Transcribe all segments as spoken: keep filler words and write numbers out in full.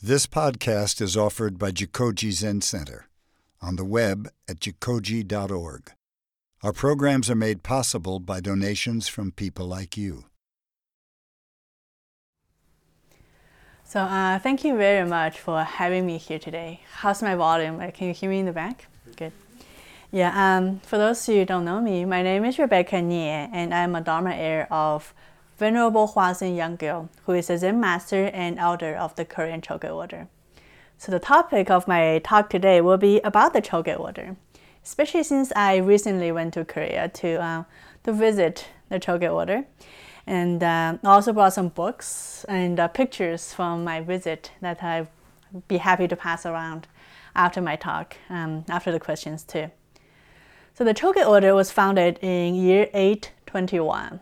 This podcast is offered by Jikoji Zen Center on the web at jikoji dot org. Our programs are made possible by donations from people like you. So uh, thank you very much for having me here today. How's my volume? Like, can you hear me in the back? Good. Yeah, um, for those of you who don't know me, my name is Rebecca Nie, and I'm a Dharma heir of Venerable Huazhen Yangyo, who is a Zen master and elder of the Korean Choge order. So the topic of my talk today will be about the Choge order, especially since I recently went to Korea to uh, to visit the Choge order, and uh, also brought some books and uh, pictures from my visit that I'd be happy to pass around after my talk, um, after the questions too. So the Choge order was founded in year eight twenty-one.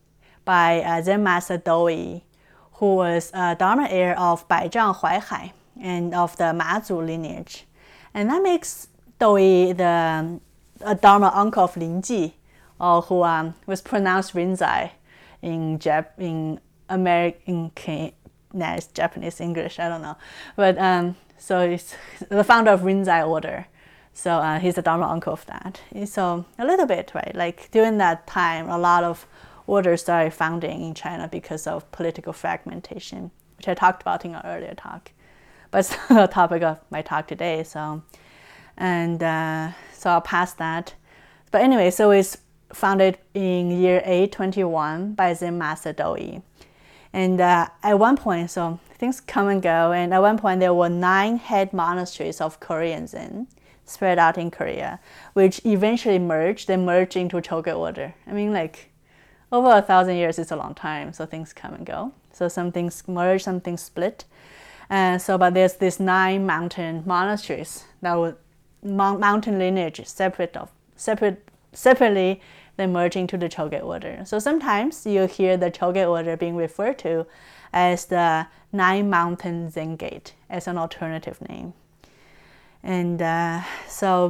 By uh, Zen Master Dou, who was a Dharma heir of Baizhang Huaihai and of the Mazu lineage. And that makes Dou the a Dharma uncle of Linji, or who um, was pronounced Rinzai in Jap in American, nah, it's Japanese English, I don't know. But um, so he's the founder of Rinzai order. So uh, he's the Dharma uncle of that. So a little bit, right? Like during that time, a lot of orders started founding in China because of political fragmentation, which I talked about in an earlier talk. But it's not the topic of my talk today, so and uh, so I'll pass that. But anyway, so it's founded in year eight twenty-one by Zen Master Dou. And uh, at one point, so things come and go, and at one point there were nine head monasteries of Korean Zen spread out in Korea, which eventually merged, they merged into Choge order. I mean, like, over a thousand years is a long time, so things come and go. So some things merge, some things split. And so, but there's these nine mountain monasteries that were mountain lineage separate of separate separately, they merge into the Choge order. So sometimes you hear the Choge order being referred to as the Nine Mountain Zen Gate as an alternative name. And uh, so.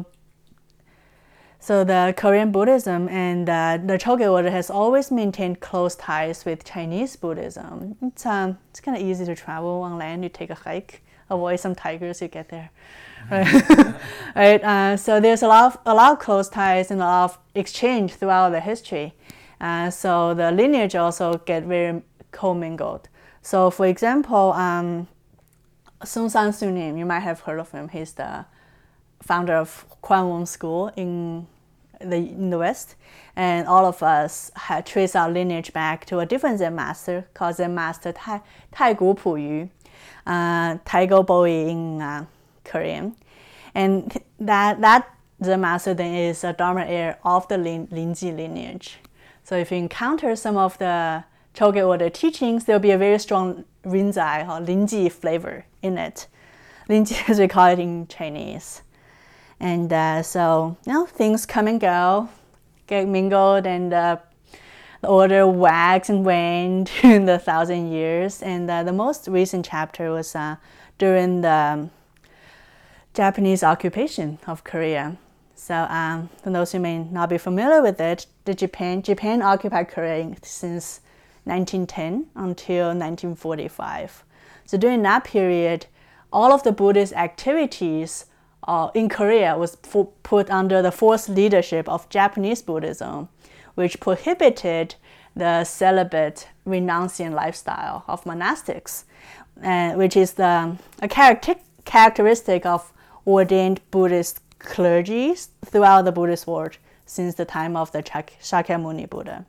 So the Korean Buddhism and uh, the Choge order has always maintained close ties with Chinese Buddhism. It's um, it's kind of easy to travel on land. You take a hike, avoid some tigers, you get there, right? right? Uh, so there's a lot of a lot of close ties and a lot of exchange throughout the history. Uh, so the lineage also get very commingled. So for example, um, Seung Sahn Sunim, you might have heard of him. He's the founder of Kwan Won School in the in the West, and all of us had traced our lineage back to a different Zen master called Zen Master Tai Taigu Puyu, uh, Taigo Boi in uh, Korean, and that that Zen master then is a Dharma heir of the Lin, Linji lineage. So if you encounter some of the Choge order teachings, there'll be a very strong Rinzai or Linji flavor in it. Linji, as we call it in Chinese. And uh, so, you know, things come and go, get mingled, and uh, the order waxed and waned in the thousand years. And uh, the most recent chapter was uh, during the um, Japanese occupation of Korea. So, um, for those who may not be familiar with it, the Japan Japan occupied Korea since nineteen ten until nineteen forty-five. So during that period, all of the Buddhist activities Uh, in Korea was f- put under the forced leadership of Japanese Buddhism, which prohibited the celibate renunciant lifestyle of monastics, uh, which is the, a character- characteristic of ordained Buddhist clergy throughout the Buddhist world since the time of the Chak- Shakyamuni Buddha.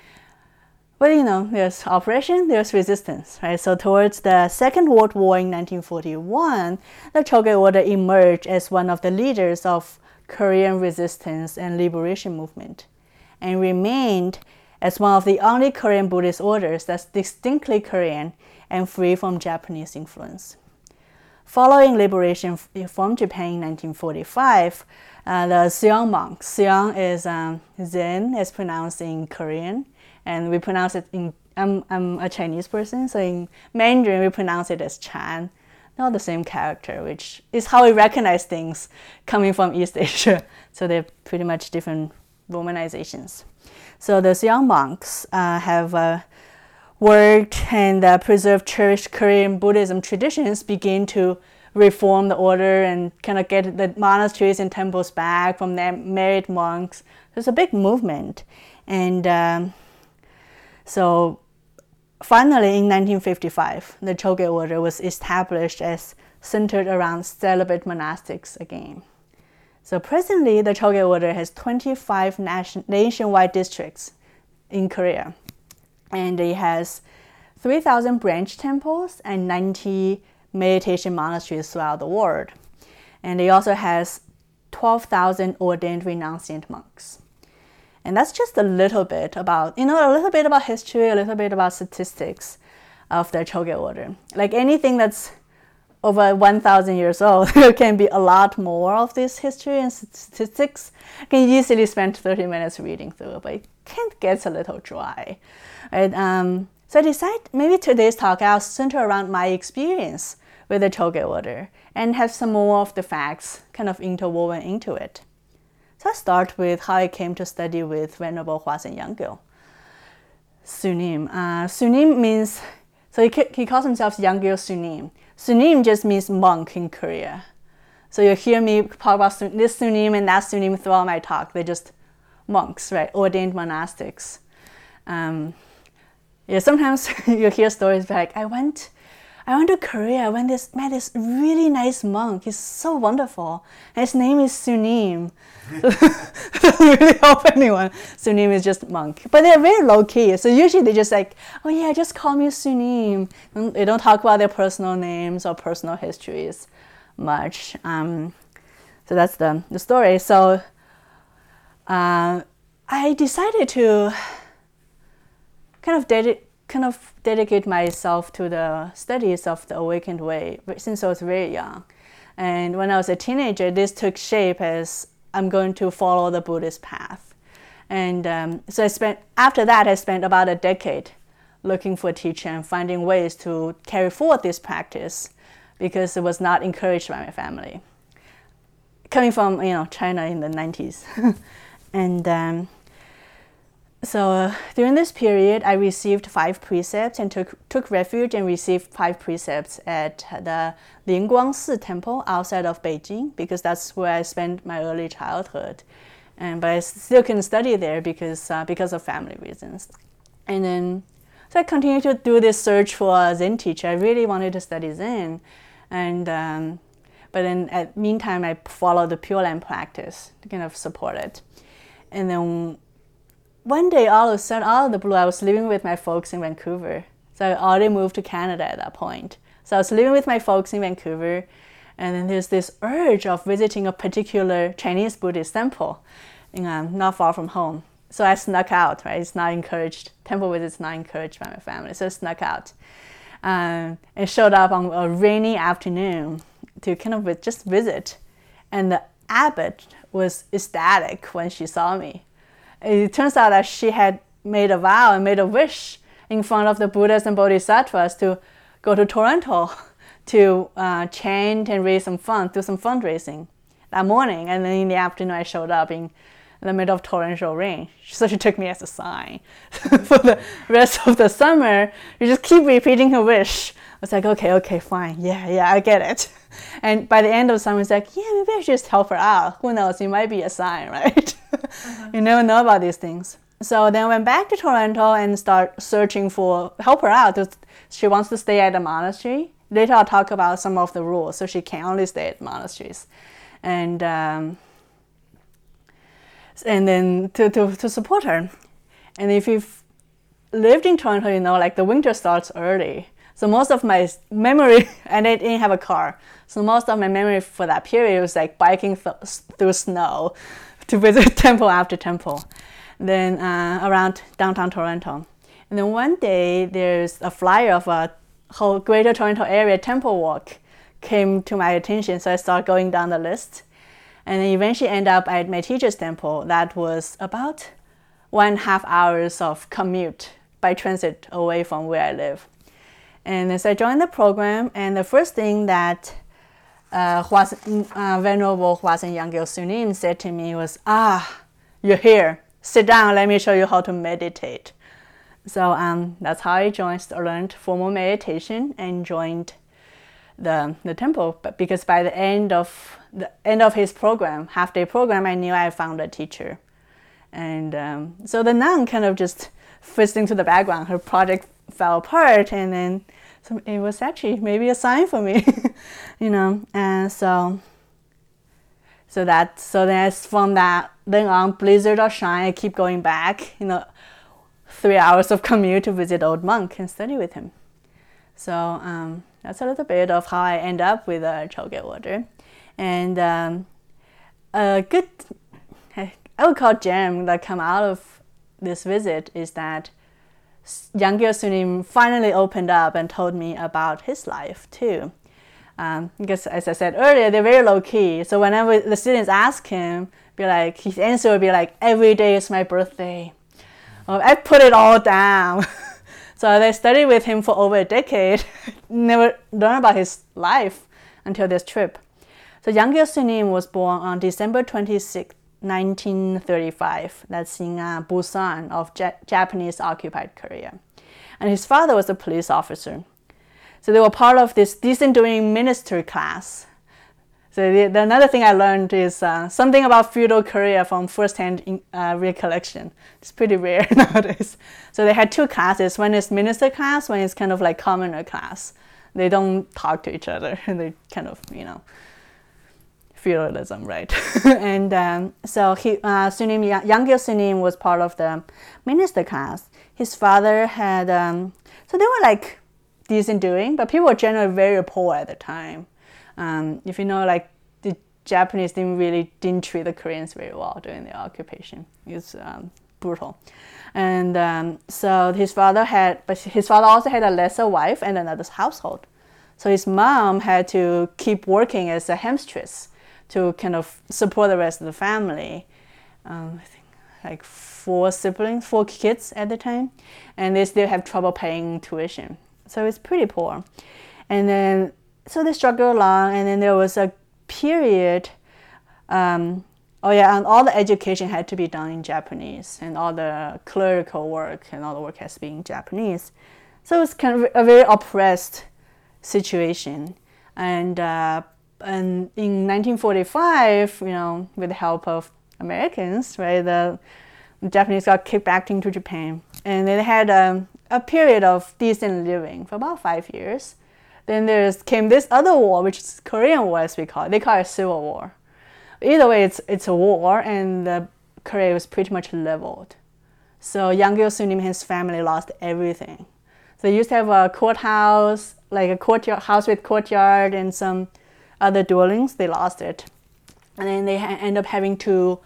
But you know, there's oppression, there's resistance, right? So towards the Second World War in nineteen forty-one, the Choge order emerged as one of the leaders of Korean resistance and liberation movement, and remained as one of the only Korean Buddhist orders that's distinctly Korean and free from Japanese influence. Following liberation from Japan in nineteen forty-five, uh, the Seong monks, Seong is um, Zen, as pronounced in Korean, and we pronounce it in, I'm, I'm a Chinese person, so in Mandarin we pronounce it as Chan. Not the same character, which is how we recognize things coming from East Asia. So they're pretty much different Romanizations. So the Seong monks uh, have uh, worked and uh, preserved cherished Korean Buddhism traditions begin to reform the order and kind of get the monasteries and temples back from their married monks. There's a big movement. And um, so finally in nineteen fifty-five, the Choge order was established as centered around celibate monastics again. So presently, the Choge order has twenty-five nation- nationwide districts in Korea. And it has three thousand branch temples and ninety meditation monasteries throughout the world. And it also has twelve thousand ordained renunciant monks. And that's just a little bit about, you know, a little bit about history, a little bit about statistics of the Choge order. Like anything that's over one thousand years old, there can be a lot more of this history and statistics. You can easily spend thirty minutes reading through, but it can get a little dry. Right? Um, so I decided maybe today's talk I'll center around my experience with the Choge order and have some more of the facts kind of interwoven into it. So I'll start with how I came to study with Venerable Hwasen Yangyo. Sunim. Uh, Sunim means, so he, he calls himself Yangyo Sunim. Sunim just means monk in Korea. So you hear me talk about this Sunim and that Sunim throughout my talk. They're just monks, right? Ordained monastics. Um, yeah, sometimes you hear stories like, I went I went to Korea, I went this, met this really nice monk. He's so wonderful. And his name is Sunim. Doesn't really help anyone. Sunim is just monk. But they're very low key. So usually they just like, oh yeah, just call me Sunim. And they don't talk about their personal names or personal histories much. Um, so that's the, the story. So uh, I decided to kind of dedicate kind of dedicate myself to the studies of the Awakened Way since I was very young. And when I was a teenager, this took shape as I'm going to follow the Buddhist path. And um, so I spent, after that, I spent about a decade looking for a teacher and finding ways to carry forward this practice because it was not encouraged by my family. Coming from, you know, China in the nineties. and um, So uh, during this period, I received five precepts and took, took refuge and received five precepts at the Lingguangsi Temple outside of Beijing because that's where I spent my early childhood. And but I still couldn't study there because uh, because of family reasons. And then, so I continued to do this search for a Zen teacher. I really wanted to study Zen, and um, but then at meantime, I followed the Pure Land practice to kind of support it. And then one day, all of a sudden, out of the blue, I was living with my folks in Vancouver. So I already moved to Canada at that point. So I was living with my folks in Vancouver, and then there's this urge of visiting a particular Chinese Buddhist temple, um, not far from home. So I snuck out, right? It's not encouraged. Temple visits not encouraged by my family, so I snuck out. Um, and showed up on a rainy afternoon to kind of just visit. And the abbot was ecstatic when she saw me. It turns out that she had made a vow and made a wish in front of the Buddhas and Bodhisattvas to go to Toronto to uh, chant and raise some funds, do some fundraising that morning. And then in the afternoon, I showed up in the middle of torrential rain. So she took me as a sign. For the rest of the summer, you just keep repeating her wish. I was like, okay, okay, fine. Yeah, yeah, I get it. And by the end of the summer, it's like, yeah, maybe I should just help her out. Who knows? It might be a sign, right? Uh-huh. You never know about these things. So then I went back to Toronto and start searching for, help her out. She wants to stay at a monastery. Later I'll talk about some of the rules. So she can only stay at monasteries. And um, and then to, to, to support her. And if you've lived in Toronto, you know, like the winter starts early. So most of my memory, and I didn't have a car. So most of my memory for that period was like biking th- through snow to visit temple after temple. Then uh, around downtown Toronto. And then one day there's a flyer of a whole Greater Toronto Area temple walk came to my attention. So I started going down the list. And then eventually end up at my teacher's temple. That was about one and a half hours of commute by transit away from where I live. And as I joined the program, and the first thing that uh, Hwasen, uh, Venerable Hwasen Yangyo Sunim said to me was, ah, you're here. Sit down, let me show you how to meditate. So um, that's how I joined, learned formal meditation and joined the the temple. But because by the end of the end of his program, half day program, I knew I found a teacher, and um, so the nun kind of just fits into the background. Her project fell apart, and then so it was actually maybe a sign for me, you know. And so so that so then from that then on, blizzard or shine, I keep going back, you know. Three hours of commute to visit old monk and study with him. So um, that's a little bit of how I end up with a Choge order. And um, a good, I would call gem that come out of this visit is that Yangyal Sunim finally opened up and told me about his life too. Um, because as I said earlier, they're very low key. So whenever the students ask him, be like, his answer would be like, every day is my birthday. I put it all down. So they studied with him for over a decade, never learned about his life until this trip. So Yangyal Sunim was born on December twenty-sixth, nineteen thirty-five. That's in uh, Busan of ja- Japanese-occupied Korea. And his father was a police officer. So they were part of this decent doing ministry class. So the, the another thing I learned is uh, something about feudal Korea from first-hand in, uh, recollection. It's pretty rare nowadays. So they had two classes. One is minister class, one is kind of like commoner class. They don't talk to each other. They kind of, you know, feudalism, right? And um, so he, uh, Sunim, Yangyal Sunim was part of the minister class. His father had, um, so they were like decent doing, but people were generally very poor at the time. Um, if you know, like the Japanese didn't really didn't treat the Koreans very well during the occupation. It's um, brutal, and um, so his father had, but his father also had a lesser wife and another household. So his mom had to keep working as a headmistress to kind of support the rest of the family. Um, I think like four siblings, four kids at the time, and they still have trouble paying tuition. So it's pretty poor, and then. So they struggled along, and then there was a period, um, oh yeah, and all the education had to be done in Japanese, and all the clerical work and all the work has to be in Japanese. So it was kind of a very oppressed situation. And, uh, and in nineteen forty-five, you know, with the help of Americans, right, the Japanese got kicked back into Japan. And they had um, a period of decent living for about five years. Then there came this other war, which is Korean War, as we call it. They call it Civil War. Either way, it's it's a war, and the Korea was pretty much leveled. So Yangyal Sunim and his family lost everything. So they used to have a courthouse, like a courtyard house with courtyard and some other dwellings. They lost it, and then they ha- end up having to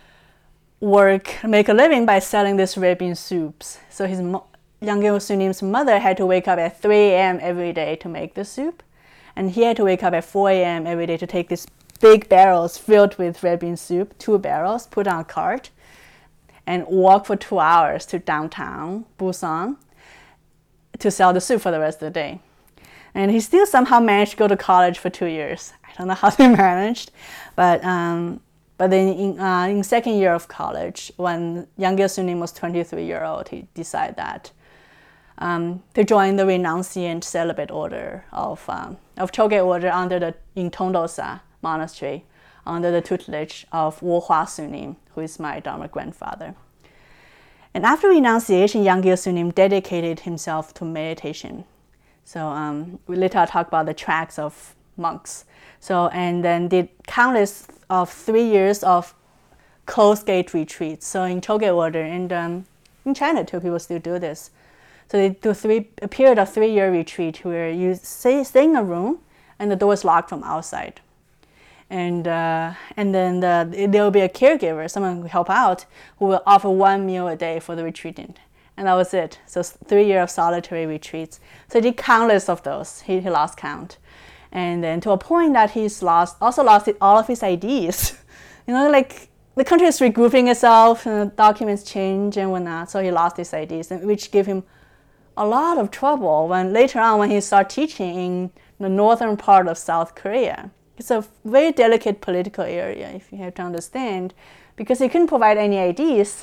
work, make a living by selling this red bean soups. So his mo- Yangyal Sunim's mother had to wake up at three a.m. every day to make the soup. And he had to wake up at four a.m. every day to take these big barrels filled with red bean soup, two barrels, put on a cart, and walk for two hours to downtown Busan to sell the soup for the rest of the day. And he still somehow managed to go to college for two years. I don't know how they managed, but um, but then in uh, in second year of college, when Yangyal Sunim was twenty-three years old, he decided that Um, to join the renunciant celibate order of um, of Choge order under the in Tongdosa monastery under the tutelage of Wu Hua Sunim, who is my Dharma grandfather. And after renunciation, Yangyal Sunim dedicated himself to meditation. So um, we later talk about the tracks of monks. So and then did countless of three years of closed gate retreats. So in Choge order and um, in China too, people still do this. So they do three, a period of three-year retreat where you stay, stay in a room and the door is locked from outside. And uh, and then the, there will be a caregiver, someone who will help out, who will offer one meal a day for the retreatant. And that was it. So three years of solitary retreats. So he did countless of those. He, he lost count. And then to a point that he's lost, also lost all of his I Ds. You know, like the country is regrouping itself, and the documents change and whatnot. So he lost his I Ds, which gave him a lot of trouble when later on when he started teaching in the northern part of South Korea. It's a very delicate political area, if you have to understand, because he couldn't provide any I Ds.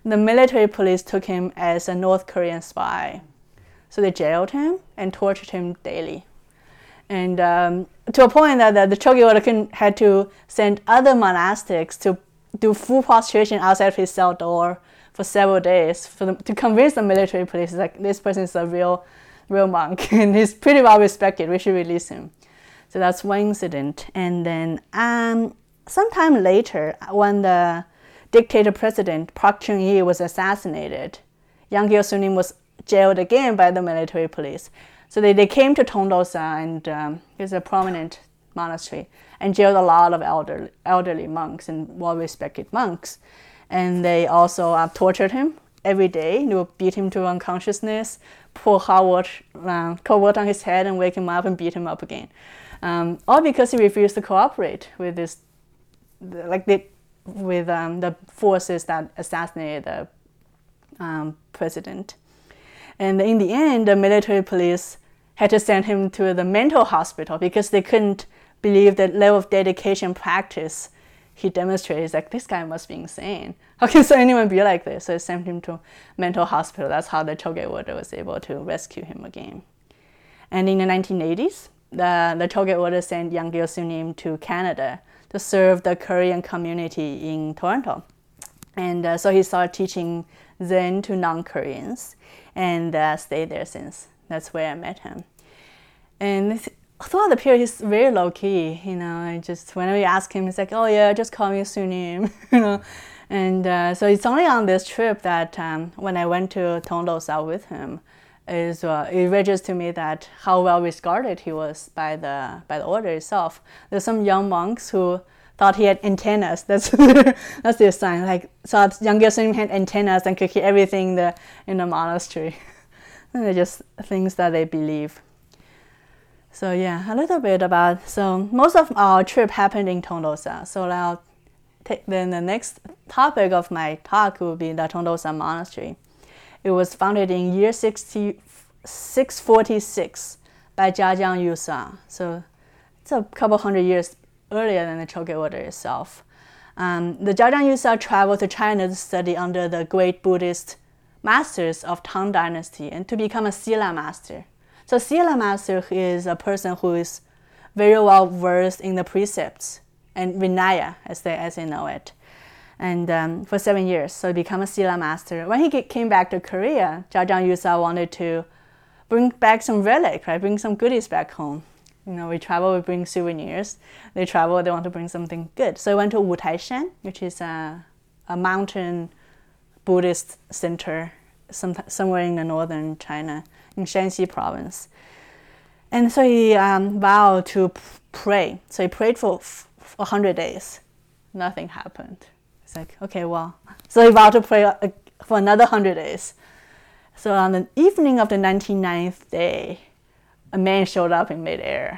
the military police took him as a North Korean spy. So they jailed him and tortured him daily. And um, to a point that the, the Chogyam Oda had to send other monastics to do full prostration outside of his cell door for several days for them, to convince the military police like this person is a real, real monk and he's pretty well respected. We should release him. So that's one incident. And then um, sometime later, when the dictator president Park Chung-hee was assassinated, Yang Gyo-sunim was jailed again by the military police. So they, they came to Tongdosa, and um, it's a prominent monastery, and jailed a lot of elder, elderly monks and well-respected monks. And they also uh, tortured him every day. They would beat him to unconsciousness, pour hot water, uh, cold water on his head and wake him up and beat him up again. Um, all because he refused to cooperate with this, like the, with um, the forces that assassinated the um, president. And in the end, the military police had to send him to the mental hospital because they couldn't believe the level of dedication practice he demonstrated. It's like, this guy must be insane. How can so anyone be like this? So they sent him to mental hospital. That's how the Chogyam Oda was able to rescue him again. And in the nineteen eighties, the, the Chogyam Oda sent Yang Gyo-sunim to Canada to serve the Korean community in Toronto. And uh, so he started teaching Zen to non-Koreans and uh, stayed there since. That's where I met him. And throughout the period, he's very low-key, you know, I just, whenever you ask him, he's like, oh yeah, just call me Sunim, you know. And uh, so it's only on this trip that um, when I went to Tongdosa with him, is uh, it registered to me that how well regarded he was by the by the order itself. There's some young monks who thought he had antennas. That's that's their sign. Like, so Yang Gyo-sunim had antennas and could hear everything in the, in the monastery. And they're just things that they believe. So yeah, a little bit about, so most of our trip happened in Tongdosa. So now, take, then the next topic of my talk will be the Tongdosa Monastery. It was founded in year six forty-six by Jiajiang Yusa. So it's a couple hundred years earlier than the Chogyam Oda itself. Um, the Jiajiang Yusa traveled to China to study under the great Buddhist masters of Tang Dynasty and to become a Sila master. So Sila master is a person who is very well versed in the precepts and Vinaya, as they as they know it, and um, for seven years. So he became a Sila master. When he get, came back to Korea, Jiajiang Yusa wanted to bring back some relic, right? Bring some goodies back home. You know, we travel, we bring souvenirs. They travel, they want to bring something good. So he went to Wutaishan, which is a, a mountain Buddhist center some, somewhere in the northern China, in Shanxi province. And so he um, vowed to p- pray. So he prayed for f- one hundred days. Nothing happened. It's like, okay, well. So he vowed to pray uh, for another one hundred days. So on the evening of the ninety-ninth day, a man showed up in midair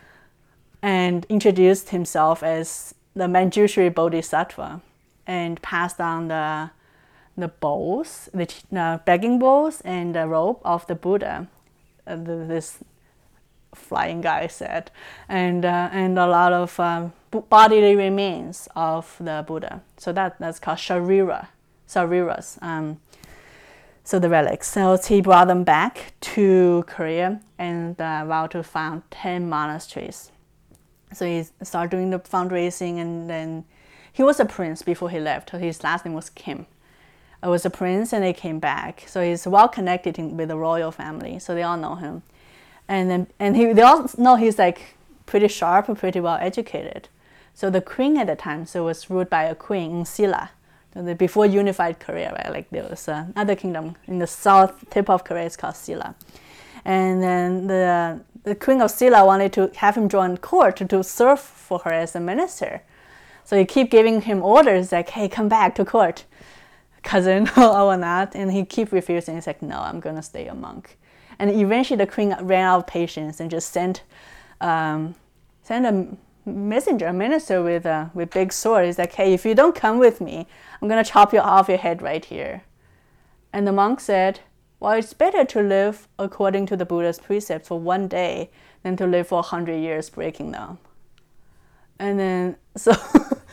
and introduced himself as the Manjushri Bodhisattva and passed on the the bowls, the uh, begging bowls and the robe of the Buddha, uh, the, this flying guy said, and uh, and a lot of um, bodily remains of the Buddha. So that, that's called sharira, shariras. Um, so the relics. So he brought them back to Korea and uh, vowed to found ten monasteries. So he started doing the fundraising, and then he was a prince before he left. His last name was Kim. I was a prince, and they came back. So he's well connected in, with the royal family. So they all know him, and then and he they all know he's like pretty sharp and pretty well educated. So the queen at the time, so was ruled by a queen in Silla, so the, before unified Korea, right? Like there was uh, another kingdom in the south tip of Korea. It's called Silla, and then the the queen of Silla wanted to have him join court to, to serve for her as a minister. So he keep giving him orders like, hey, come back to court, cousin, or not. And he keep refusing. He's like, no, I'm going to stay a monk. And eventually the queen ran out of patience and just sent um, sent a messenger, a minister with a with big sword. He's like, hey, if you don't come with me, I'm going to chop you off your head right here. And the monk said, well, it's better to live according to the Buddha's precepts for one day than to live for a hundred years breaking them. And then, so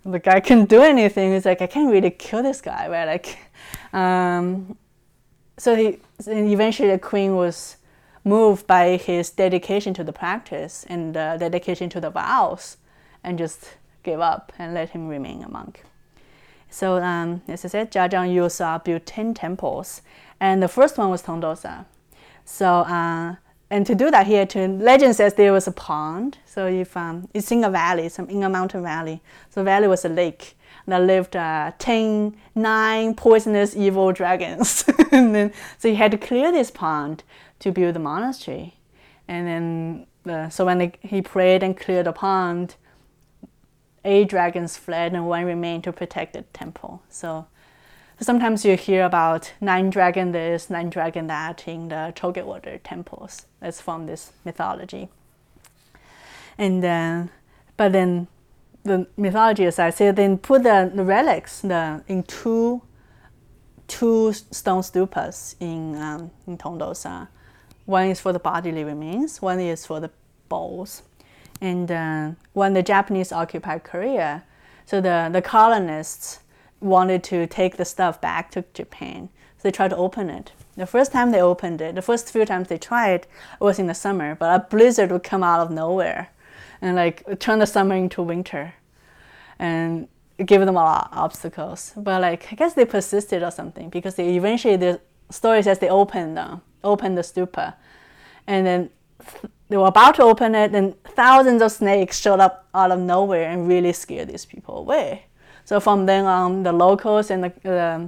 the guy couldn't do anything. He's like, I can't really kill this guy, right? Like, um, so he and eventually the queen was moved by his dedication to the practice and uh, dedication to the vows, and just gave up and let him remain a monk. So um, as I said, Jiazhang Yusa built ten temples, and the first one was Tongdosa. So uh, and to do that, he had to. Legend says there was a pond. So if um, it's in a valley, some in a mountain valley. So the valley was a lake. There lived uh, ten, nine poisonous evil dragons. And then, so he had to clear this pond to build the monastery. And then, the, so when they, he prayed and cleared the pond, eight dragons fled and one remained to protect the temple. So sometimes you hear about nine dragon this, nine dragon that in the Choge order temples. That's from this mythology. And then, but then, the mythology aside, so then put the, the relics the, in two two stone stupas in um, in Tongdosa. One is for the bodily remains, one is for the bowls. And uh, when the Japanese occupied Korea, so the, the colonists wanted to take the stuff back to Japan. So they tried to open it. The first time they opened it, the first few times they tried, it was in the summer, but a blizzard would come out of nowhere and like turn the summer into winter and give them a lot of obstacles. But like, I guess they persisted or something, because they eventually, the story says they opened them, opened the stupa, and then they were about to open it, and thousands of snakes showed up out of nowhere and really scared these people away. So from then on, the locals and the, the,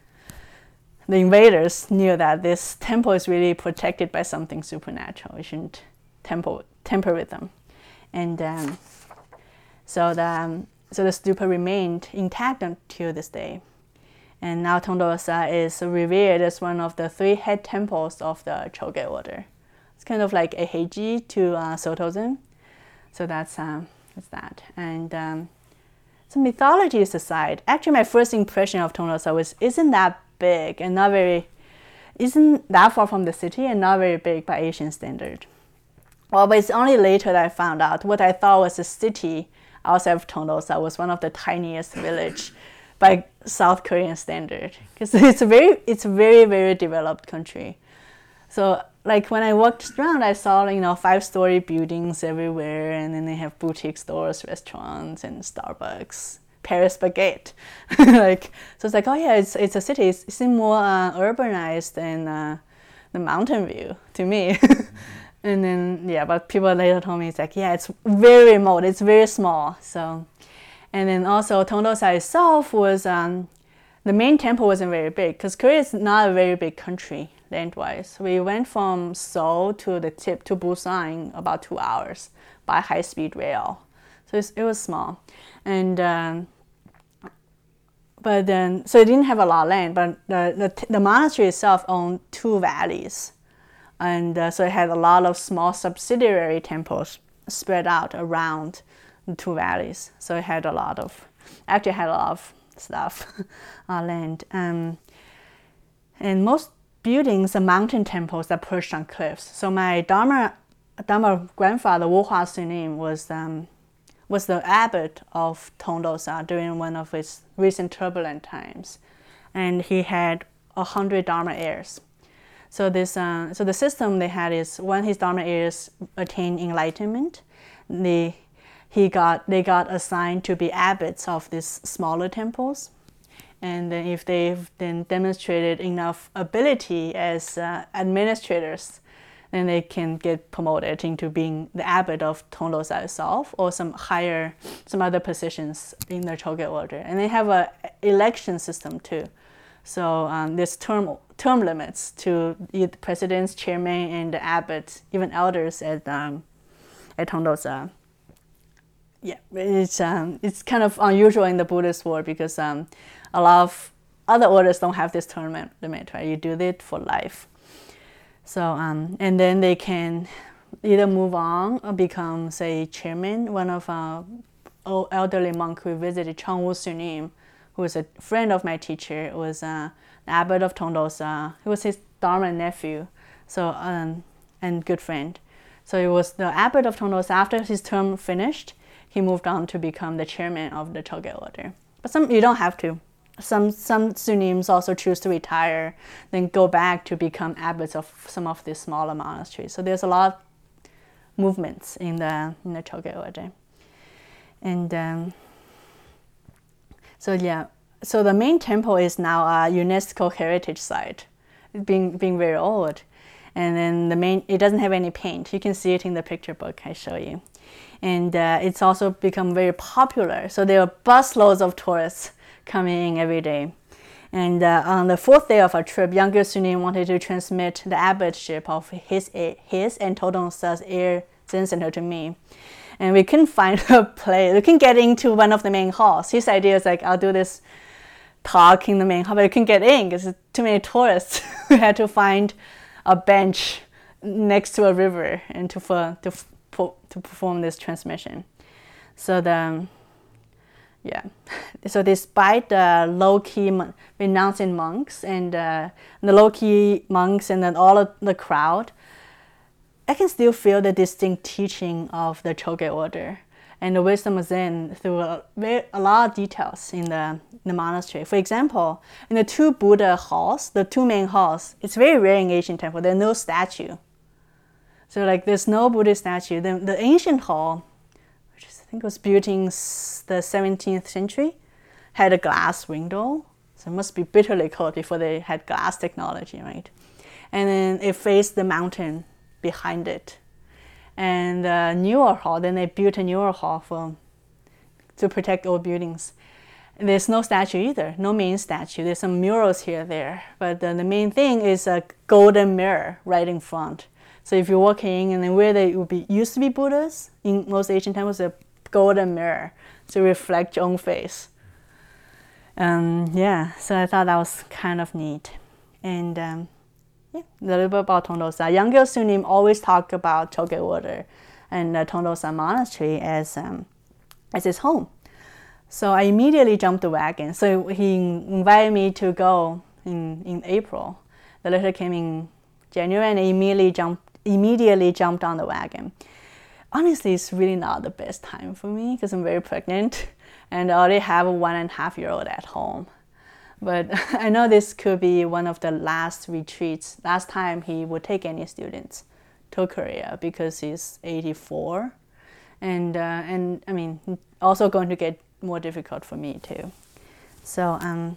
the invaders knew that this temple is really protected by something supernatural. You shouldn't temple, temper with them. And um, so the um, so the stupa remained intact until this day. And now Tongdosa is revered as one of the three head temples of the Choge order. It's kind of like a Heiji to uh, Soto-zen. So that's, um, that's that. And um, so mythology aside, actually my first impression of Tongdosa was isn't that big and not very, isn't that far from the city and not very big by Asian standard. Well, but it's only later that I found out what I thought was a city outside of Tongdosa was one of the tiniest village by South Korean standard, because it's a very, it's a very, very developed country. So like when I walked around, I saw, you know, five-story buildings everywhere, and then they have boutique stores, restaurants, and Starbucks, Paris baguette. Like, so it's like, oh yeah, it's it's a city. It's, it's more uh, urbanized than uh, the Mountain View to me. And then, yeah, but people later told me, it's like, yeah, it's very remote, it's very small. So, and then also Tongdosa itself was, um, the main temple wasn't very big, because Korea is not a very big country land-wise. We went from Seoul to the tip to Busan in about two hours by high-speed rail. So it's, it was small. And, um, but then, so it didn't have a lot of land, but the, the, the monastery itself owned two valleys. And uh, so it had a lot of small subsidiary temples spread out around the two valleys. So it had a lot of, actually had a lot of stuff, uh, land. Um, and most buildings are mountain temples that perched on cliffs. So my Dharma, Dharma grandfather, Wu Hua Sunim, was, um, was the abbot of Tongdosa during one of his recent turbulent times. And he had a hundred Dharma heirs. So this, uh, so the system they had is when his Dharma heirs attained enlightenment, they, he got, they got assigned to be abbots of these smaller temples. And then if they've then demonstrated enough ability as uh, administrators, then they can get promoted into being the abbot of Tongdosa itself, or some higher, some other positions in the Choge order. And they have a election system too. So um, there's term term limits to the presidents, chairman, and the abbots, even elders at um, at Tongdosa. Yeah, it's um, it's kind of unusual in the Buddhist world, because um, a lot of other orders don't have this term limit, right? You do it for life. So um, and then they can either move on or become, say, chairman. One of our uh, elderly monk who visited, Changwu Sunim, who was a friend of my teacher, was uh, an abbot of Tongdosa. He was his Dharma nephew, so um, and good friend. So he was the abbot of Tongdosa. After his term finished, he moved on to become the chairman of the Choge order. But some you don't have to. Some some Sunims also choose to retire, then go back to become abbots of some of these smaller monasteries. So there's a lot of movements in the in the Choge order. And um, so yeah, so the main temple is now a UNESCO heritage site, being being very old. And then the main, it doesn't have any paint. You can see it in the picture book I show you. And uh, it's also become very popular. So there are busloads of tourists coming in every day. And uh, on the fourth day of our trip, Yangyur Sunim wanted to transmit the abbotship of his his and Todongsa's heir Zen Center to me. And we couldn't find a place. We couldn't get into one of the main halls. His idea is like, I'll do this talk in the main hall, but we couldn't get in because too many tourists. We had to find a bench next to a river and to for to to perform this transmission. So the yeah, so despite the low-key renouncing monks and uh, the low-key monks and then all of the crowd, I can still feel the distinct teaching of the Choge order and the wisdom of Zen through a, very, a lot of details in the, in the monastery. For example, in the two Buddha halls, the two main halls, it's very rare in Asian temple, there's no statue. So like there's no Buddha statue. The, the ancient hall, which I think was built in the seventeenth century, had a glass window. So it must be bitterly cold before they had glass technology, right? And then it faced the mountain behind it. And the newer hall, then they built a newer hall for to protect old buildings. And there's no statue either, no main statue. There's some murals here and there, but the, the main thing is a golden mirror right in front. So if you're walking, and then where they would be used to be Buddhas in most Asian temples, a golden mirror to reflect your own face. Um, yeah, so I thought that was kind of neat. And um, yeah, a little bit about Tongdosa. Yangyur Sunim always talk about Choge order and uh, Tongdosa Monastery as um, as his home. So I immediately jumped the wagon. So he invited me to go in, in April. The letter came in January, and I immediately jumped immediately jumped on the wagon. Honestly, it's really not the best time for me because I'm very pregnant and I already have a one and a half year old at home. But I know this could be one of the last retreats, last time he would take any students to Korea because he's eighty-four. And, uh, and I mean, also going to get more difficult for me too. So, um,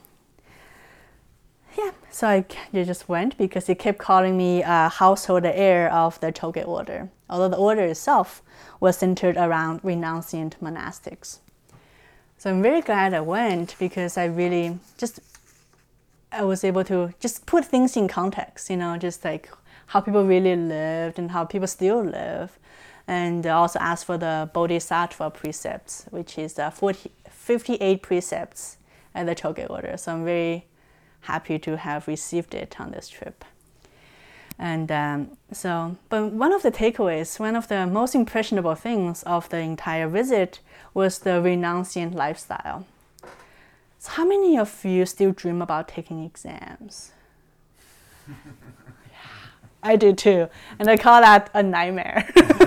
yeah, so I just went because he kept calling me a household heir of the Choge order, although the order itself was centered around renunciant monastics. So I'm very glad I went because I really just, I was able to just put things in context, you know, just like how people really lived and how people still live. And also ask for the Bodhisattva precepts, which is uh, forty, fifty-eight precepts at the Choge order. So I'm very happy to have received it on this trip. And um, so, but one of the takeaways, one of the most impressionable things of the entire visit was the renunciant lifestyle. So how many of you still dream about taking exams? Yeah, I do too, and I call that a nightmare.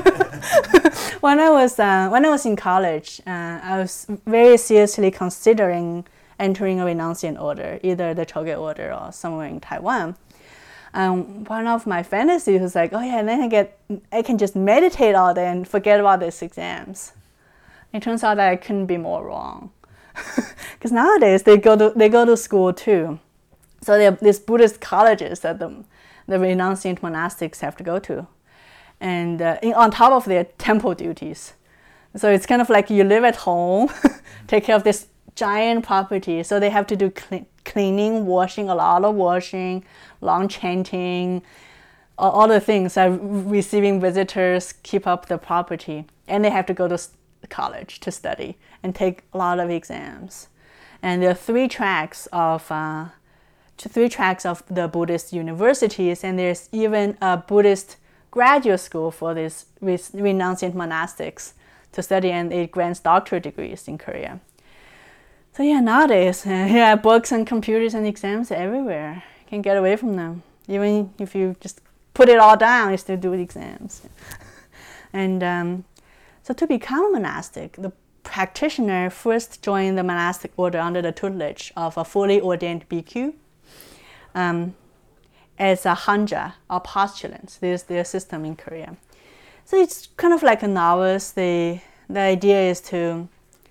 when I was uh, when I was in college, uh, I was very seriously considering entering a renunciant order, either the Choge order or somewhere in Taiwan. Um, one of my fantasies was like, oh yeah, and then I get, I can just meditate all day and forget about these exams. It turns out that I couldn't be more wrong, because nowadays they go to they go to school too. So there are these Buddhist colleges that the the renunciant monastics have to go to, and uh, in, on top of their temple duties. So it's kind of like you live at home, take care of this giant property, so they have to do clean, cleaning, washing, a lot of washing, long chanting, all, all the things, uh, receiving visitors, keep up the property, and they have to go to college to study and take a lot of exams. And there are three tracks of uh, three tracks of the Buddhist universities, and there's even a Buddhist graduate school for these renunciant monastics to study, and it grants doctorate degrees in Korea. So yeah, nowadays, uh, yeah, books and computers and exams everywhere. You can't get away from them. Even if you just put it all down, you still do exams. and um, So to become a monastic, the practitioner first joined the monastic order under the tutelage of a fully ordained bhikkhu um, as a hanja, or postulant. This is their system in Korea. So it's kind of like a novice. The, the idea is to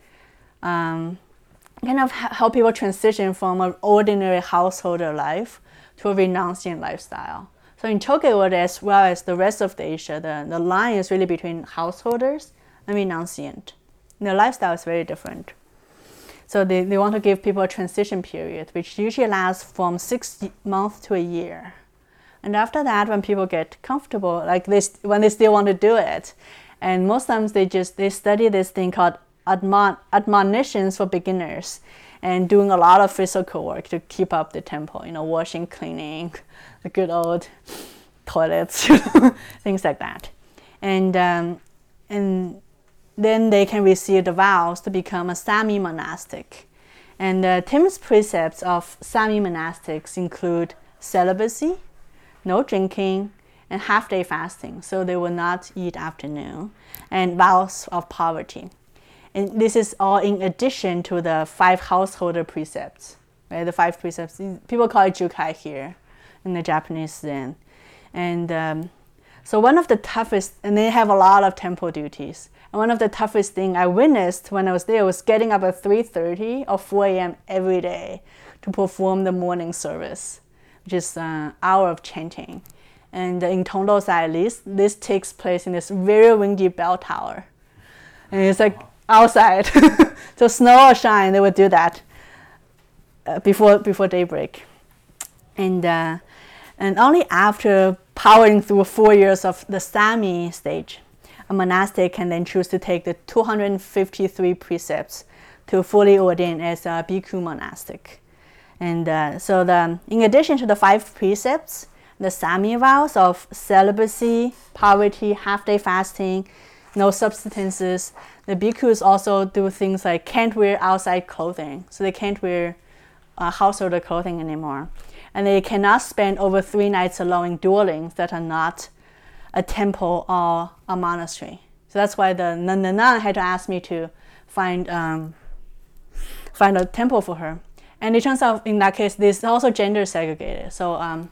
um, kind of help people transition from an ordinary householder life to a renunciant lifestyle. So in Choge order, as well as the rest of the Asia, the, the line is really between householders and renunciant. And their lifestyle is very different. So they, they want to give people a transition period, which usually lasts from six months to a year. And after that, when people get comfortable, like this, when they still want to do it, and most times they just they study this thing called admon- admonitions for beginners, and doing a lot of physical work to keep up the temple, you know, washing, cleaning, the good old toilets, things like that. And um, and then they can receive the vows to become a Sami monastic. And the Tim's precepts of Sami monastics include celibacy, no drinking, and half-day fasting, so they will not eat afternoon, and vows of poverty. And this is all in addition to the five householder precepts, right? The five precepts, people call it jukai here in the Japanese Zen. And um, so one of the toughest, and they have a lot of temple duties. And one of the toughest thing I witnessed when I was there was getting up at three thirty or four a.m. every day to perform the morning service, which is an hour of chanting. And in Tongdo-sa, at least, this takes place in this very windy bell tower. And it's like outside. So snow or shine, they would do that uh, before before daybreak. And uh, and only after powering through four years of the Sami stage, a monastic can then choose to take the two hundred fifty-three precepts to fully ordain as a bhikkhu monastic. And uh, so the, in addition to the five precepts, the Sami vows of celibacy, poverty, half-day fasting, no substances, the bhikkhus also do things like can't wear outside clothing. So they can't wear uh, householder clothing anymore. And they cannot spend over three nights alone in dwellings that are not a temple or a monastery. So that's why the nun had to ask me to find um, find a temple for her. And it turns out in that case, this is also gender segregated. So um,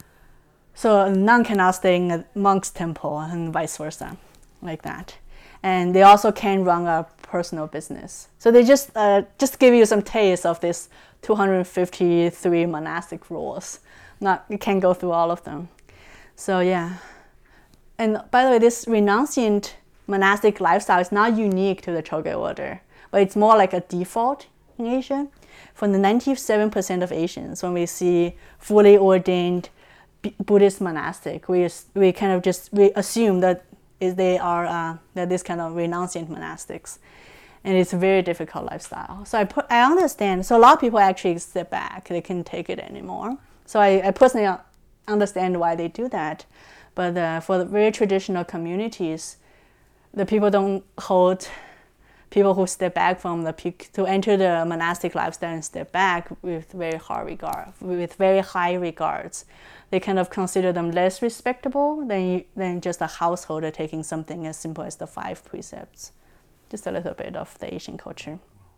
so a nun cannot stay in a monk's temple and vice versa, like that. And they also can't run a personal business. So they just uh, just give you some taste of this two hundred fifty-three monastic rules. Not you can't go through all of them. So yeah. And by the way, this renunciant monastic lifestyle is not unique to the Choge order, but it's more like a default in Asia. For the ninety-seven percent of Asians, when we see fully ordained B- Buddhist monastic, we we kind of just we assume that is they are uh, that this kind of renunciant monastics, and it's a very difficult lifestyle. So I put I understand. So a lot of people actually step back; they can't take it anymore. So I, I personally understand why they do that. But uh, for the very traditional communities, the people don't hold people who step back from the peak to enter the monastic lifestyle and step back with very high regard, with very high regards. They kind of consider them less respectable than than just a householder taking something as simple as the five precepts. Just a little bit of the Asian culture.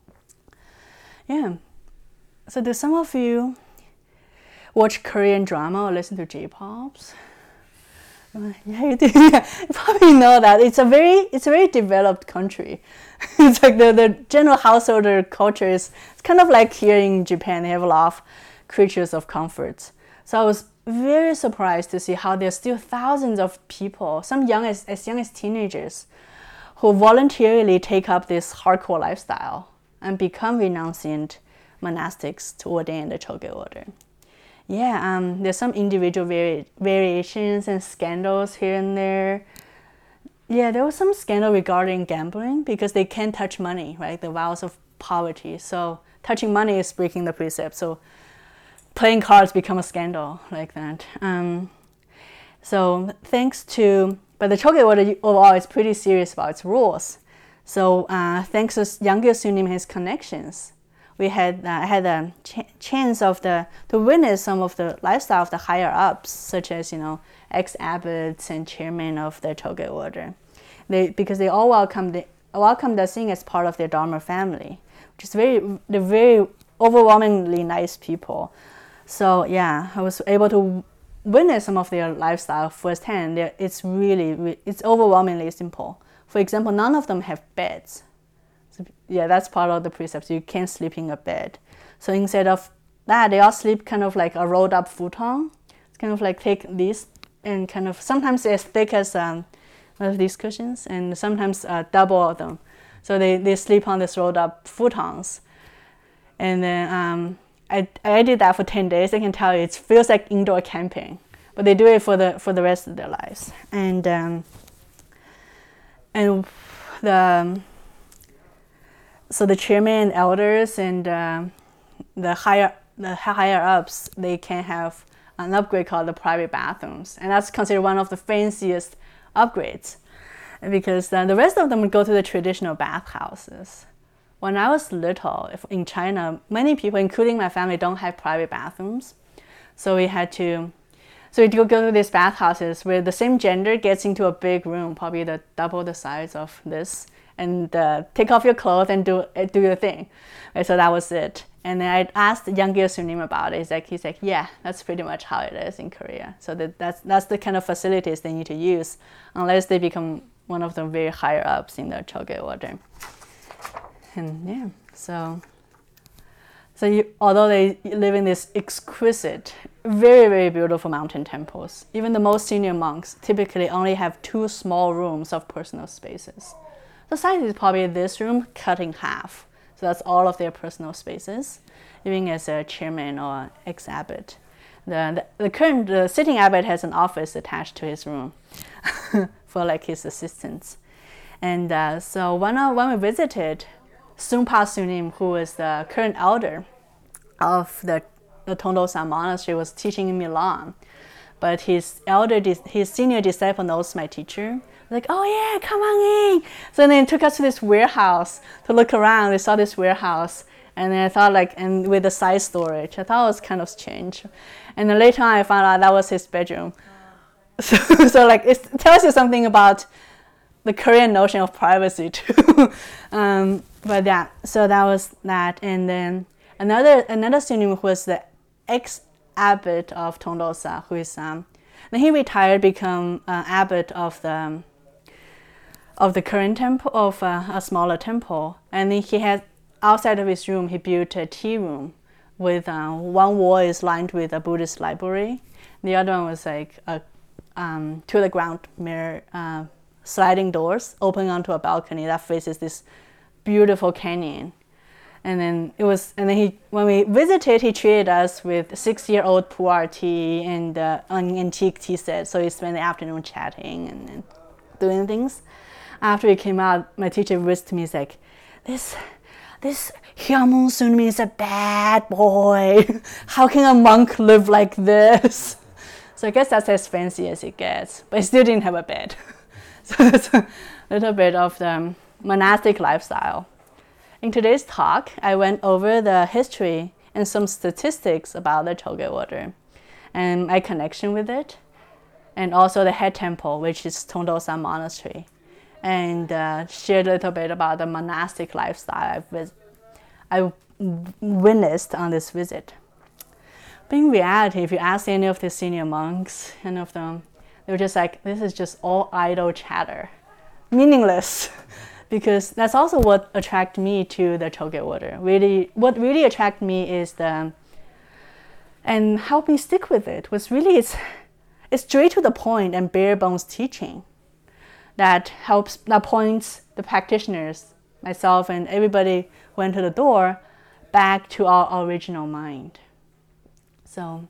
Yeah. So do some of you watch Korean drama or listen to J-pops? Uh, yeah, you do. Yeah, you probably know that it's a very it's a very developed country. It's like the, the general householder culture is it's kind of like here in Japan. They have a lot of creatures of comfort. So I was very surprised to see how there's still thousands of people, some young as, as young as teenagers, who voluntarily take up this hardcore lifestyle and become renunciant monastics to ordain the Choge order. Yeah, um, there's some individual vari- variations and scandals here and there. Yeah, there was some scandal regarding gambling because they can't touch money, right? The vows of poverty. So touching money is breaking the precept. So playing cards become a scandal like that. Um, so thanks to, but the Choge order overall is pretty serious about its rules. So uh, thanks to Yangyal Sunim and his connections, we had uh, had a ch- chance of the to witness some of the lifestyle of the higher ups, such as you know ex-abbots and chairmen of the Choge order. They because they all welcome the welcome the Singh as part of their Dharma family, which is very they're very overwhelmingly nice people. So yeah, I was able to witness some of their lifestyle firsthand. They're, it's really it's overwhelmingly simple. For example, none of them have beds. So, yeah, that's part of the precepts. You can't sleep in a bed. So instead of that, they all sleep kind of like a rolled up futon. It's kind of like take this and kind of sometimes as thick as um, one of these cushions, and sometimes uh, double of them. So they, they sleep on this rolled up futons. And then um, I, I did that for ten days. I can tell you it feels like indoor camping, but they do it for the for the rest of their lives. And um, and the um, so the chairman and elders and uh, the higher the higher ups, they can have an upgrade called the private bathrooms, and that's considered one of the fanciest upgrades, because uh, the rest of them would go to the traditional bathhouses. When I was little, if in China, many people, including my family, don't have private bathrooms, so we had to, so we go go to these bathhouses where the same gender gets into a big room, probably the double the size of this, and uh, take off your clothes and do uh, do your thing. Right, so that was it. And then I asked the young Sunim about it. He's like, he's like, yeah, that's pretty much how it is in Korea. So that, that's that's the kind of facilities they need to use, unless they become one of the very higher ups in the Choge order. And yeah, so so you, although they live in these exquisite, very very beautiful mountain temples, even the most senior monks typically only have two small rooms of personal spaces. The size is probably this room cut in half. So that's all of their personal spaces, even as a chairman or ex-abbot. The, the, the current the sitting abbot has an office attached to his room for like his assistants. And uh, so when, uh, when we visited, Sunpa Sunim, who is the current elder of the, the Tongdosan monastery, was teaching in Milan. But his elder, his senior disciple knows my teacher. Like, oh yeah, come on in. So then they took us to this warehouse to look around. We saw this warehouse, and then I thought like, and with the side storage, I thought it was kind of strange. And then later on, I found out that was his bedroom. So, so like, it tells you something about the Korean notion of privacy too. um, but yeah, so that was that. And then another another student who was the ex-abbot of Tongdosa, who is um, then he retired, become uh, abbot of the. of the current temple, of uh, a smaller temple. And then he had, outside of his room, he built a tea room with uh, one wall is lined with a Buddhist library. The other one was like a um, to the ground mirror, uh, sliding doors opening onto a balcony that faces this beautiful canyon. And then it was, and then he, when we visited, he treated us with six-year-old pu'er tea and uh, an antique tea set. So we spent the afternoon chatting and, and doing things. After he came out, my teacher whispered to me, he's like, this, this Hyamun Sunmi is a bad boy. How can a monk live like this? So I guess that's as fancy as it gets, but he still didn't have a bed. So it's a little bit of the monastic lifestyle. In today's talk, I went over the history and some statistics about the Choge order and my connection with it, and also the head temple, which is Tongdosan Monastery, and uh, shared a little bit about the monastic lifestyle I've vis- I witnessed on this visit. But in reality, if you ask any of the senior monks, any of them, they were just like, this is just all idle chatter, meaningless. Because that's also what attracted me to the Choge order. Really, what really attracted me is the, and helped me stick with it, was really it's, it's straight to the point and bare bones teaching that helps, that points the practitioners, myself and everybody who went to the door, back to our original mind. So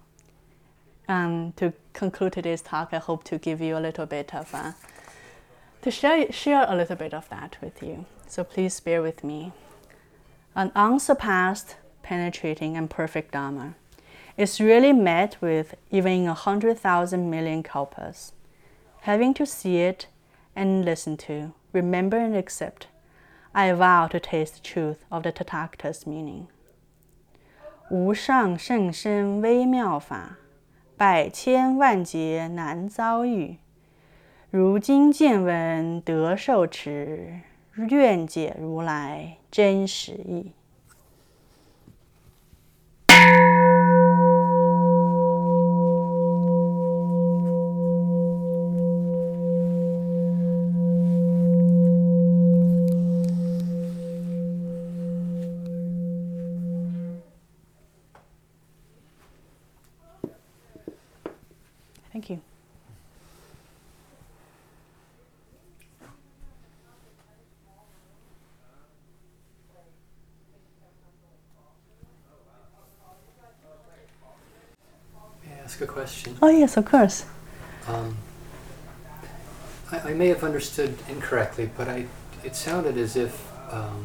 um, to conclude today's talk, I hope to give you a little bit of a, to share, share a little bit of that with you. So please bear with me. An unsurpassed, penetrating, and perfect Dharma is really met with even a hundred thousand million kalpas. Having to see it and listen to, remember and accept, I vow to taste the truth of the Tathagata's meaning. 无上甚深微妙法，百千万劫难遭遇。 如今见闻得受持，愿解如来真实义。Thank you. May I ask a question? Oh yes, of course. Um, I, I may have understood incorrectly, but I it sounded as if um,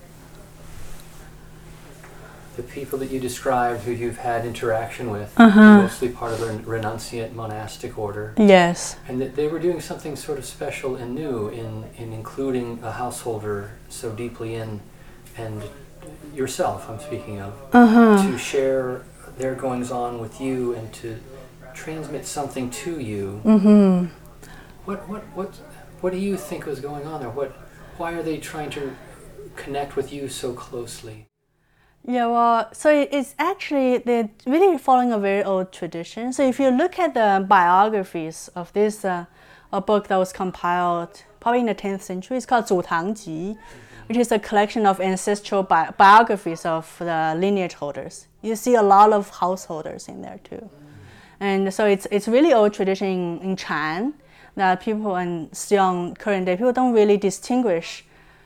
the people that you described who you've had interaction with, Uh-huh. are mostly part of the renunciate monastic order, Yes. and that they were doing something sort of special and new in, in including a householder so deeply in, and yourself, I'm speaking of, Uh-huh. to share their goings-on with you and to transmit something to you. Mm-hmm. What what what what do you think was going on there? What why are they trying to connect with you so closely? Yeah, well, so it- it's actually, they're really following a very old tradition. So if you look at the biographies of this uh, a book that was compiled probably in the tenth century, it's called 祖堂集, which is a collection of ancestral bi- biographies of the lineage holders. You see a lot of householders in there too. And so it's it's really old tradition in, in Chan that people, and still in current day, people don't really distinguish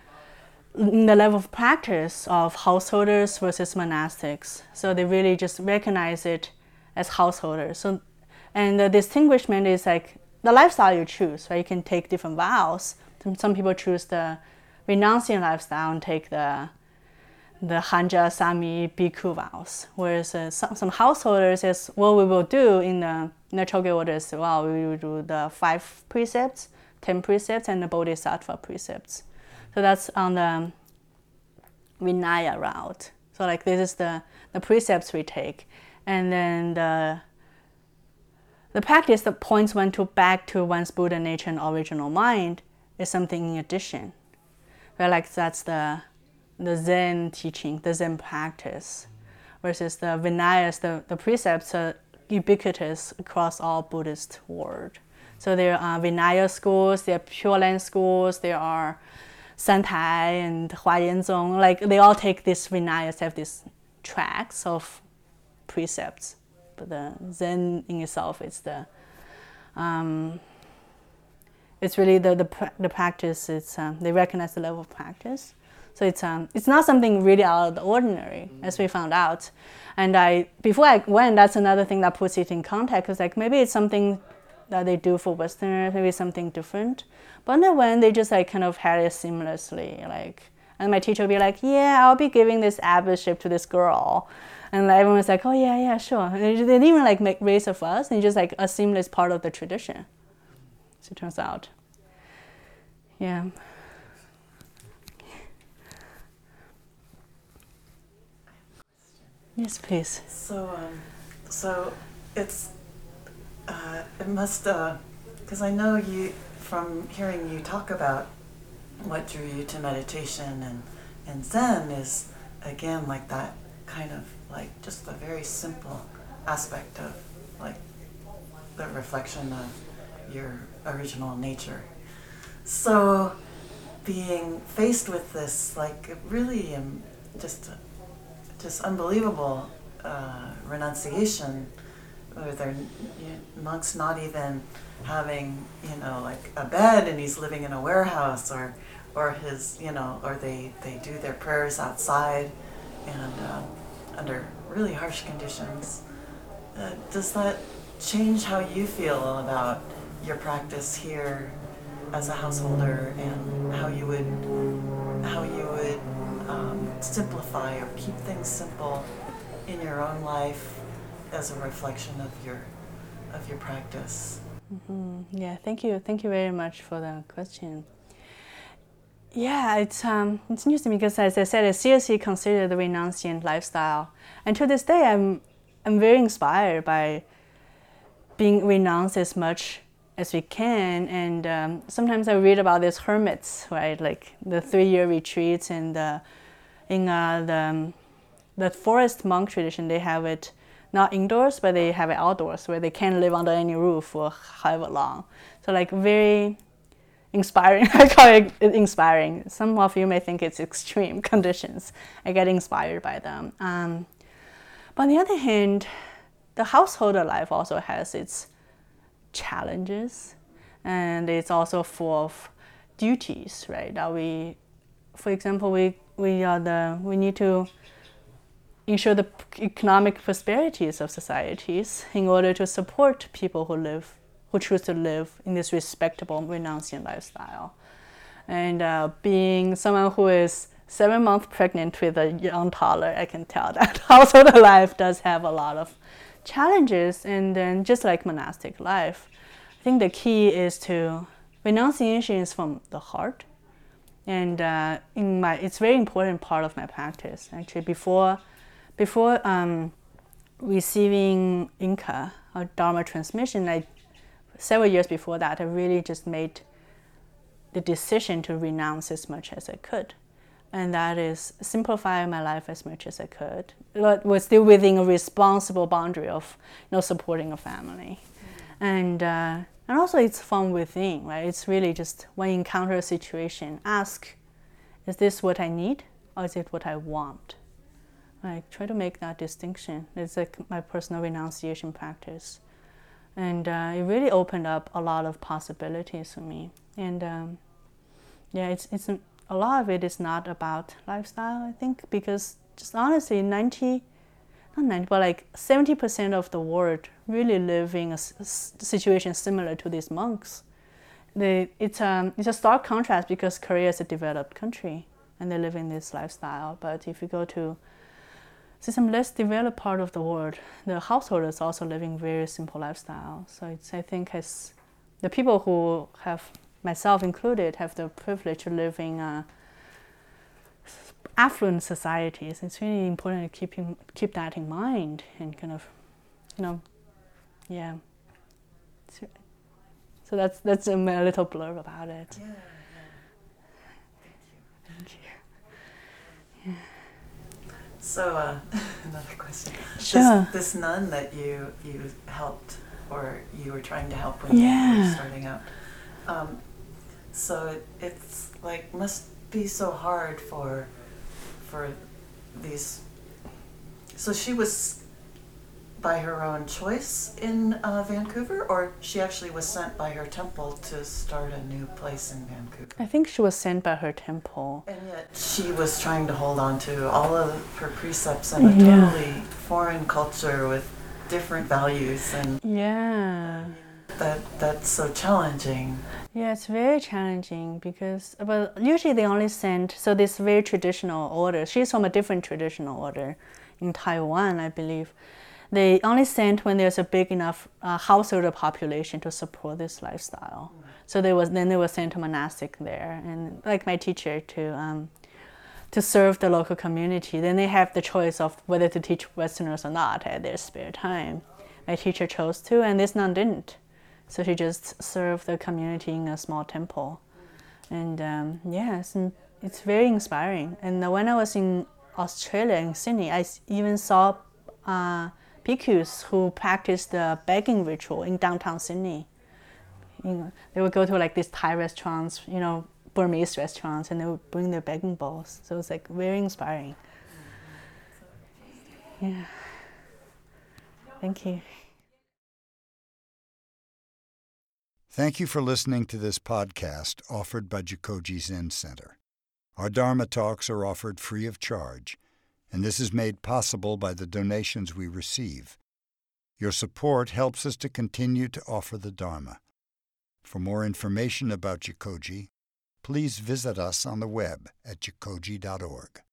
in the level of practice of householders versus monastics. So they really just recognize it as householders. So, and the distinguishment is like the lifestyle you choose, right? You can take different vows. Some, some people choose the renunciant lifestyle and take the the Hanja, Sami, Bhikkhu vows. Whereas uh, some, some householders is what we will do in the, in the Choge orders. Well, we will do the five precepts, ten precepts, and the Bodhisattva precepts. So that's on the Vinaya route. So like this is the, the precepts we take. And then the the practice that points one to back to one's Buddha nature and original mind is something in addition. Right? Like that's the the Zen teaching, the Zen practice. Versus the Vinayas, the, the precepts are ubiquitous across all Buddhist world. So there are Vinaya schools, there are Pure Land schools, there are Santai and Huayenzong, like they all take this Vinayas, have these tracks of precepts. But the Zen in itself is the, um, it's really the the, the practice. It's um, they recognize the level of practice, so it's um it's not something really out of the ordinary, mm-hmm. as we found out. And I before I went, that's another thing that puts it in context. Because like maybe it's something that they do for Westerners, maybe something different. But then when they just like kind of had it seamlessly, like, and my teacher would be like, yeah, I'll be giving this abbotship to this girl. And like, everyone was like, oh yeah, yeah, sure. And they, they didn't even like make raise a fuss, and it's just like a seamless part of the tradition. So it turns out. Yeah. Yes, please. So, um, so it's, uh, it must, because uh, I know you, from hearing you talk about what drew you to meditation and, and Zen is, again, like that kind of, like, just a very simple aspect of, like, the reflection of your original nature. So, being faced with this, like, really um, just, just unbelievable uh, renunciation, where they're you know, monks not even having, you know, like a bed, and he's living in a warehouse, or, or his, you know, or they, they do their prayers outside, and um, under really harsh conditions. Uh, does that change how you feel about your practice here as a householder, and how you would, how you would um, simplify or keep things simple in your own life as a reflection of your, of your practice? Mm-hmm. Yeah, thank you, thank you very much for the question. Yeah, it's um, it's interesting because, as I said, I seriously consider the renunciant lifestyle, and to this day, I'm I'm very inspired by being renounced as much as we can. And um, sometimes I read about these hermits, right? Like the three-year retreats and the, in uh, the, um, the forest monk tradition, they have it not indoors, but they have it outdoors where they can't live under any roof for however long. So like very inspiring. I call it inspiring. Some of you may think it's extreme conditions. I get inspired by them. Um, but on the other hand, the householder life also has its challenges, and it's also full of duties, right? That we, for example, we we are the we need to ensure the economic prosperities of societies in order to support people who live, who choose to live in this respectable renunciant lifestyle. And uh, being someone who is seven months pregnant with a young toddler, I can tell that household life does have a lot of challenges. And then just like monastic life, I think the key is to, renunciation is from the heart. And uh, in my, it's a very important part of my practice. Actually, before, before um, receiving Inca or Dharma transmission, I, several years before that, I really just made the decision to renounce as much as I could. And that is simplify my life as much as I could, but was still within a responsible boundary of, you know, supporting a family. Mm-hmm. And uh, and also it's from within, right? It's really just when you encounter a situation, ask, is this what I need or is it what I want? Like, try to make that distinction. It's like my personal renunciation practice. And uh, it really opened up a lot of possibilities for me. And um, yeah, it's it's a lot of it is not about lifestyle, I think, because just honestly, ninety, not ninety, but like seventy percent of the world really live in a s- situation similar to these monks. They, it's um it's a stark contrast because Korea is a developed country and they live in this lifestyle. But if you go to see some less developed part of the world, the householders also living very simple lifestyle. So it's, I think, as the people who have, myself included, have the privilege of living in uh, affluent societies. It's really important to keep in, keep that in mind and kind of, you know, yeah. So that's that's a little blurb about it. Yeah, yeah. Thank you. Thank you. Yeah. So uh, another question. Sure. This, this nun that you you helped, or you were trying to help when Yeah. you were starting out. Um, so it, it's like must be so hard for for these. So she was by her own choice in uh, Vancouver, or she actually was sent by her temple to start a new place in Vancouver? I think she was sent by her temple. And yet she was trying to hold on to all of her precepts in a Yeah. totally foreign culture with different values, and Yeah. that that's so challenging. Yeah, it's very challenging because, but usually they only send, so this very traditional order, she's from a different traditional order in Taiwan, I believe. They only send when there's a big enough uh, householder population to support this lifestyle. Mm. So they was then they were sent to monastic there, and like my teacher to um, to serve the local community. Then they have the choice of whether to teach Westerners or not at their spare time. My teacher chose to, and this nun didn't. So she just served the community in a small temple. And um, yeah, it's, it's very inspiring. And when I was in Australia, in Sydney, I even saw uh, bhikkhus who practiced the begging ritual in downtown Sydney. You know, they would go to like these Thai restaurants, you know, Burmese restaurants, and they would bring their begging bowls. So it's like very inspiring. Yeah. Thank you. Thank you for listening to this podcast offered by Jikoji Zen Center. Our Dharma talks are offered free of charge, and this is made possible by the donations we receive. Your support helps us to continue to offer the Dharma. For more information about Jikoji, please visit us on the web at jikoji dot org.